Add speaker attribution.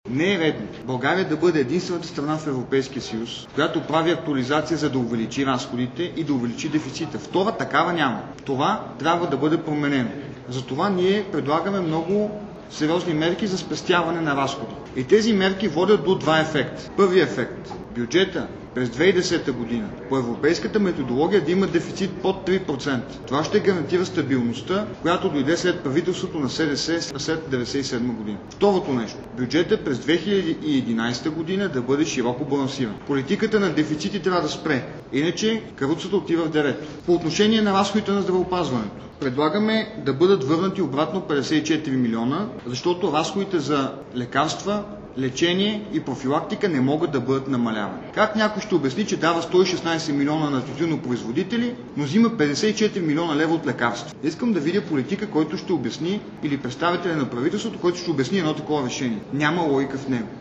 Speaker 1: Не е редно България да бъде единствената страна в Европейския съюз, която прави актуализация, за да увеличи разходите и да увеличи дефицита. Втора такава няма. Това трябва да бъде променено. Затова ние предлагаме много сериозни мерки за спестяване на разходи. И тези мерки водят до два ефекта. Първият ефект – бюджета през 2010 година по европейската методология да има дефицит под 3%. Това ще гарантира стабилността, която дойде след правителството на СДС след 1997 година. Второто нещо – бюджета през 2011 година да бъде широко балансиран. Политиката на дефицити трябва да спре, иначе каруцата отива в дерето. По отношение на разходите на здравеопазването, предлагаме да бъдат върнати обратно 54 милиона, защото разходите за лекарства, лечение и профилактика не могат да бъдат намалявани. Как някой ще обясни, че дава 116 милиона на тютюнопроизводители, но взима 54 милиона лева от лекарства? Искам да видя политика, който ще обясни, или представителя на правителството, който ще обясни едно такова решение. Няма логика в него.